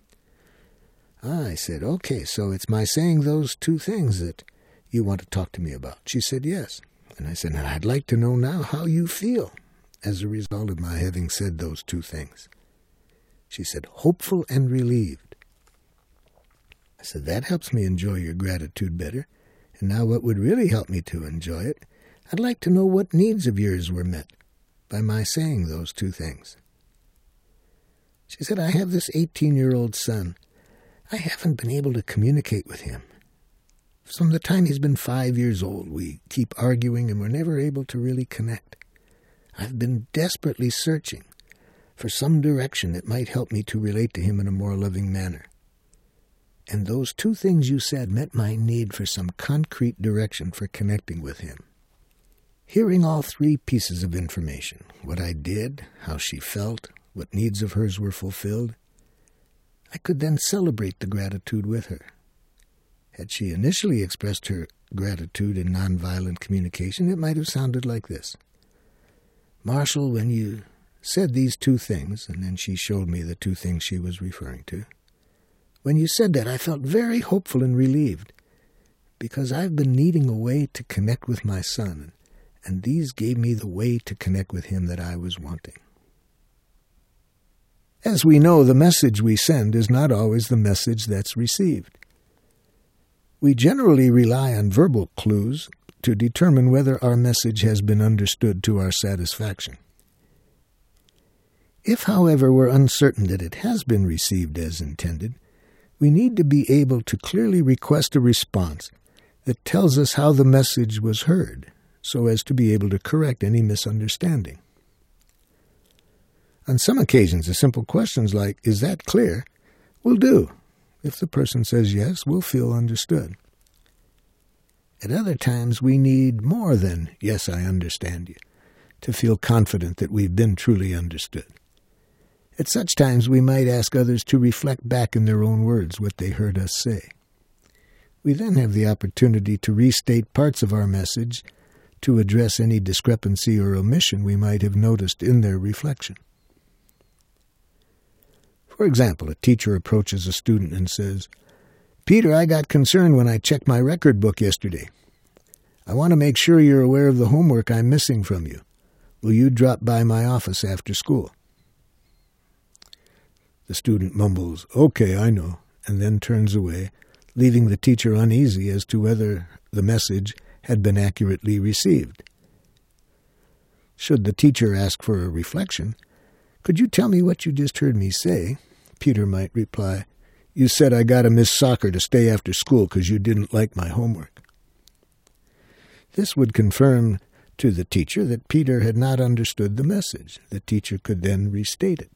I said, okay, so it's my saying those two things that you want to talk to me about. She said, yes. And I said, and I'd like to know now how you feel as a result of my having said those two things. She said, hopeful and relieved. I said, that helps me enjoy your gratitude better. And now what would really help me to enjoy it, I'd like to know what needs of yours were met by my saying those two things. She said, I have this eighteen-year-old son. I haven't been able to communicate with him. From the time he's been five years old, we keep arguing and we're never able to really connect. I've been desperately searching for some direction that might help me to relate to him in a more loving manner. And those two things you said met my need for some concrete direction for connecting with him. Hearing all three pieces of information, what I did, how she felt, what needs of hers were fulfilled, I could then celebrate the gratitude with her. Had she initially expressed her gratitude in nonviolent communication, it might have sounded like this. Marshall, when you said these two things, and then she showed me the two things she was referring to, when you said that, I felt very hopeful and relieved, because I've been needing a way to connect with my son, and these gave me the way to connect with him that I was wanting. As we know, the message we send is not always the message that's received. We generally rely on verbal clues to determine whether our message has been understood to our satisfaction. If, however, we're uncertain that it has been received as intended, we need to be able to clearly request a response that tells us how the message was heard, so as to be able to correct any misunderstanding. On some occasions, the simple questions like, is that clear, will do. If the person says yes, we'll feel understood. At other times, we need more than, yes, I understand you, to feel confident that we've been truly understood. At such times, we might ask others to reflect back in their own words what they heard us say. We then have the opportunity to restate parts of our message to address any discrepancy or omission we might have noticed in their reflection. For example, a teacher approaches a student and says, Peter, I got concerned when I checked my record book yesterday. I want to make sure you're aware of the homework I'm missing from you. Will you drop by my office after school? The student mumbles, "Okay, I know," and then turns away, leaving the teacher uneasy as to whether the message had been accurately received. Should the teacher ask for a reflection, "Could you tell me what you just heard me say?" Peter might reply, "You said I got to miss soccer to stay after school because you didn't like my homework." This would confirm to the teacher that Peter had not understood the message. The teacher could then restate it.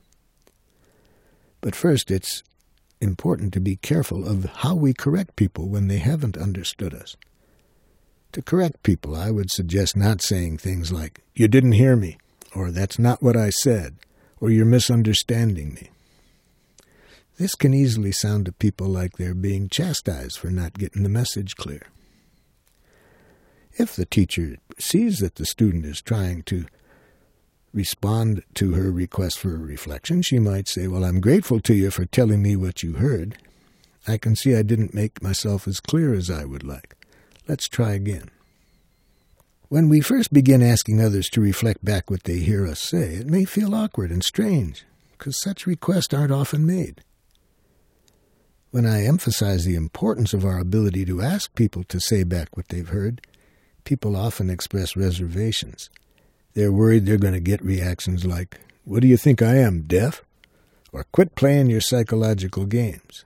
But first, it's important to be careful of how we correct people when they haven't understood us. To correct people, I would suggest not saying things like, "You didn't hear me," or "That's not what I said," or "You're misunderstanding me." This can easily sound to people like they're being chastised for not getting the message clear. If the teacher sees that the student is trying to respond to her request for a reflection, she might say, "Well, I'm grateful to you for telling me what you heard. I can see I didn't make myself as clear as I would like. Let's try again." When we first begin asking others to reflect back what they hear us say, it may feel awkward and strange, because such requests aren't often made. When I emphasize the importance of our ability to ask people to say back what they've heard, people often express reservations. They're worried they're going to get reactions like, "What do you think I am, deaf?" or "Quit playing your psychological games."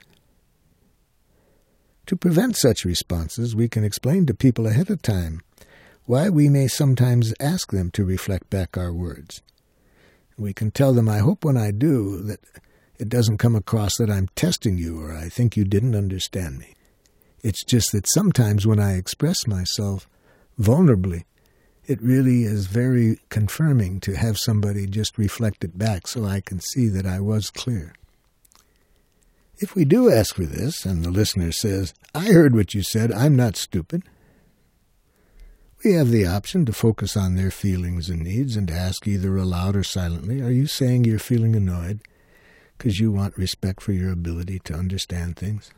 To prevent such responses, we can explain to people ahead of time why we may sometimes ask them to reflect back our words. We can tell them, "I hope when I do that it doesn't come across that I'm testing you or I think you didn't understand me. It's just that sometimes when I express myself vulnerably, it really is very confirming to have somebody just reflect it back so I can see that I was clear." If we do ask for this, and the listener says, "I heard what you said, I'm not stupid," we have the option to focus on their feelings and needs and to ask either aloud or silently, "Are you saying you're feeling annoyed because you want respect for your ability to understand things?"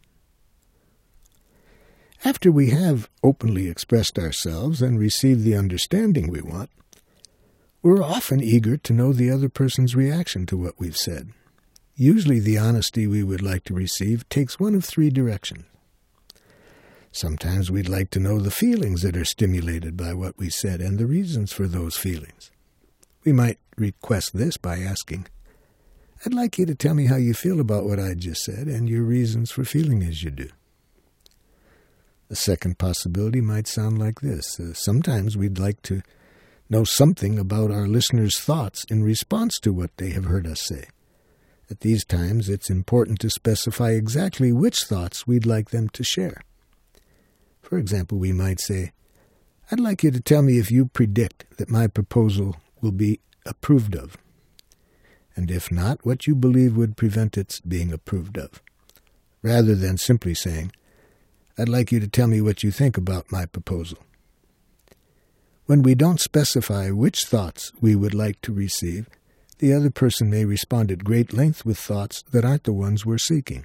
After we have openly expressed ourselves and received the understanding we want, we're often eager to know the other person's reaction to what we've said. Usually the honesty we would like to receive takes one of three directions. Sometimes we'd like to know the feelings that are stimulated by what we said and the reasons for those feelings. We might request this by asking, "I'd like you to tell me how you feel about what I just said and your reasons for feeling as you do." A second possibility might sound like this. Uh, sometimes we'd like to know something about our listeners' thoughts in response to what they have heard us say. At these times, it's important to specify exactly which thoughts we'd like them to share. For example, we might say, "I'd like you to tell me if you predict that my proposal will be approved of, and if not, what you believe would prevent its being approved of," rather than simply saying, "I'd like you to tell me what you think about my proposal." When we don't specify which thoughts we would like to receive, the other person may respond at great length with thoughts that aren't the ones we're seeking.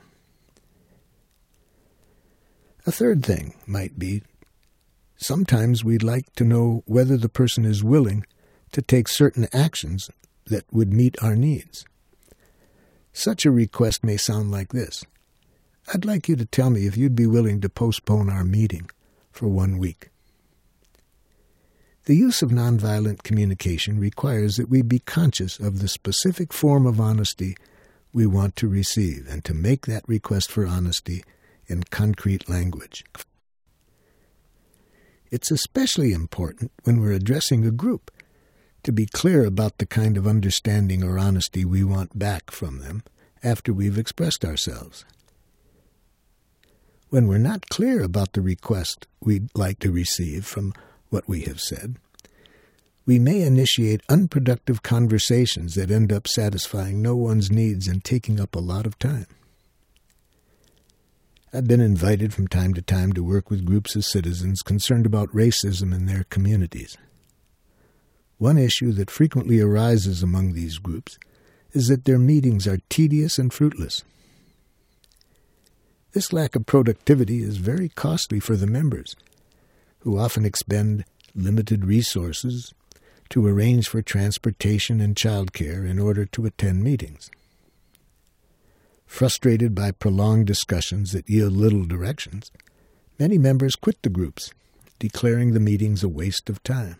A third thing might be, sometimes we'd like to know whether the person is willing to take certain actions that would meet our needs. Such a request may sound like this: "I'd like you to tell me if you'd be willing to postpone our meeting for one week." The use of nonviolent communication requires that we be conscious of the specific form of honesty we want to receive and to make that request for honesty in concrete language. It's especially important when we're addressing a group to be clear about the kind of understanding or honesty we want back from them after we've expressed ourselves. When we're not clear about the request we'd like to receive from what we have said, we may initiate unproductive conversations that end up satisfying no one's needs and taking up a lot of time. I've been invited from time to time to work with groups of citizens concerned about racism in their communities. One issue that frequently arises among these groups is that their meetings are tedious and fruitless. This lack of productivity is very costly for the members, who often expend limited resources to arrange for transportation and childcare in order to attend meetings. Frustrated by prolonged discussions that yield little directions, many members quit the groups, declaring the meetings a waste of time.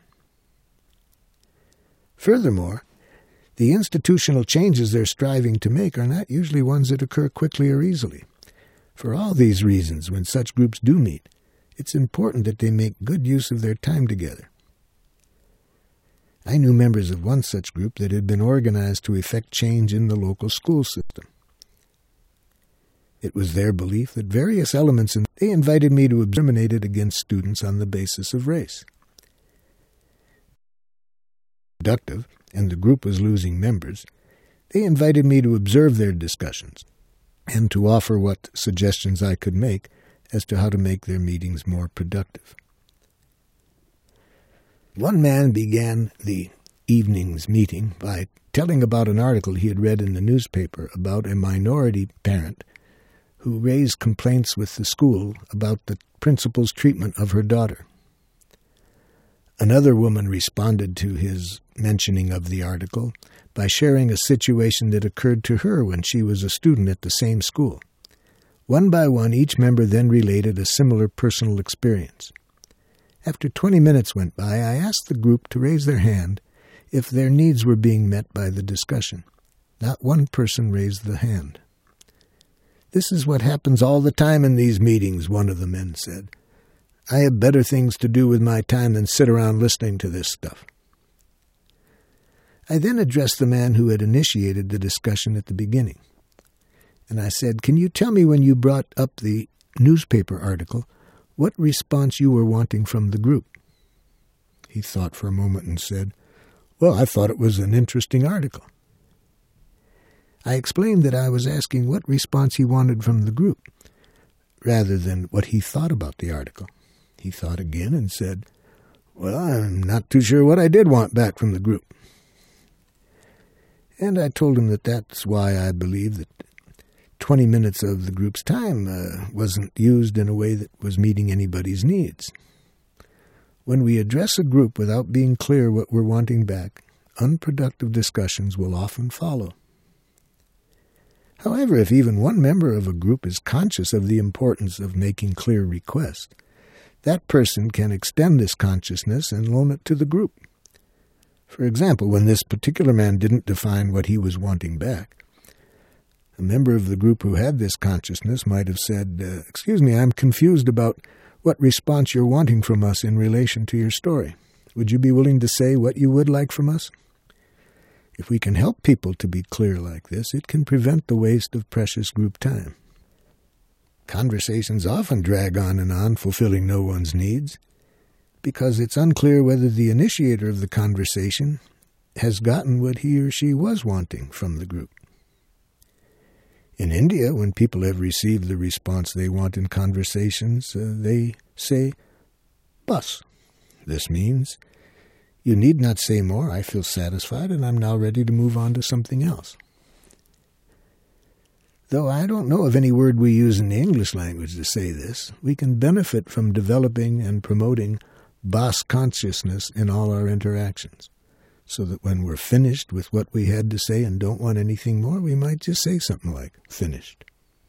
Furthermore, the institutional changes they're striving to make are not usually ones that occur quickly or easily. For all these reasons, when such groups do meet, it's important that they make good use of their time together. I knew members of one such group that had been organized to effect change in the local school system. It was their belief that various elements in they invited me to discriminate against students on the basis of race. Productive, and the group was losing members, they invited me to observe their discussions and to offer what suggestions I could make as to how to make their meetings more productive. One man began the evening's meeting by telling about an article he had read in the newspaper about a minority parent who raised complaints with the school about the principal's treatment of her daughter. Another woman responded to his mentioning of the article by sharing a situation that occurred to her when she was a student at the same school. One by one, each member then related a similar personal experience. After twenty minutes went by, I asked the group to raise their hand if their needs were being met by the discussion. Not one person raised the hand. "This is what happens all the time in these meetings," one of the men said. "I have better things to do with my time than sit around listening to this stuff." I then addressed the man who had initiated the discussion at the beginning, and I said, "Can you tell me when you brought up the newspaper article, what response you were wanting from the group?" He thought for a moment and said, "Well, I thought it was an interesting article." I explained that I was asking what response he wanted from the group, rather than what he thought about the article. He thought again and said, "Well, I'm not too sure what I did want back from the group." And I told him that that's why I believe that twenty minutes of the group's time uh, wasn't used in a way that was meeting anybody's needs. When we address a group without being clear what we're wanting back, unproductive discussions will often follow. However, if even one member of a group is conscious of the importance of making clear requests, that person can extend this consciousness and loan it to the group. For example, when this particular man didn't define what he was wanting back, a member of the group who had this consciousness might have said, uh, "Excuse me, I'm confused about what response you're wanting from us in relation to your story. Would you be willing to say what you would like from us?" If we can help people to be clear like this, it can prevent the waste of precious group time. Conversations often drag on and on, fulfilling no one's needs, because it's unclear whether the initiator of the conversation has gotten what he or she was wanting from the group. In India, when people have received the response they want in conversations, uh, they say, "Bus." This means, "You need not say more. I feel satisfied, and I'm now ready to move on to something else." Though I don't know of any word we use in the English language to say this, we can benefit from developing and promoting Bas consciousness in all our interactions, so that when we're finished with what we had to say and don't want anything more, we might just say something like, "Finished."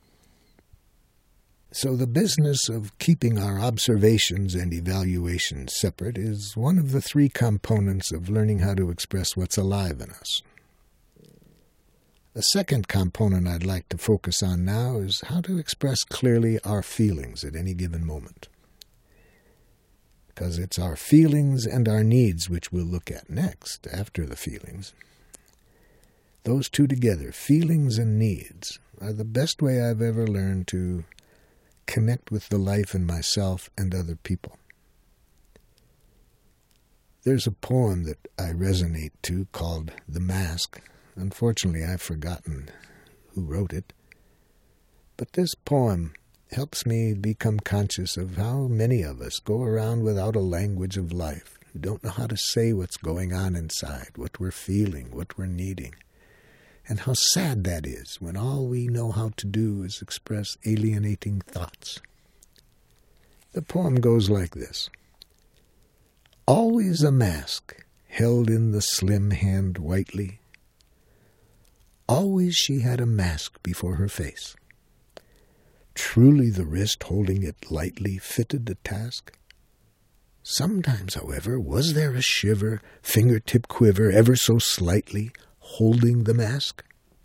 So the business of keeping our observations and evaluations separate is one of the three components of learning how to express what's alive in us. The second component I'd like to focus on now is how to express clearly our feelings at any given moment. Because it's our feelings and our needs which we'll look at next, after the feelings. Those two together, feelings and needs, are the best way I've ever learned to connect with the life in myself and other people. There's a poem that I resonate to called "The Mask." Unfortunately, I've forgotten who wrote it. But this poem helps me become conscious of how many of us go around without a language of life. We don't know how to say what's going on inside, what we're feeling, what we're needing. And how sad that is when all we know how to do is express alienating thoughts. The poem goes like this. Always a mask held in the slim hand whitely. Always she had a mask before her face. Truly the wrist holding it lightly fitted the task. Sometimes, however, was there a shiver, fingertip quiver, ever so slightly, holding the mask?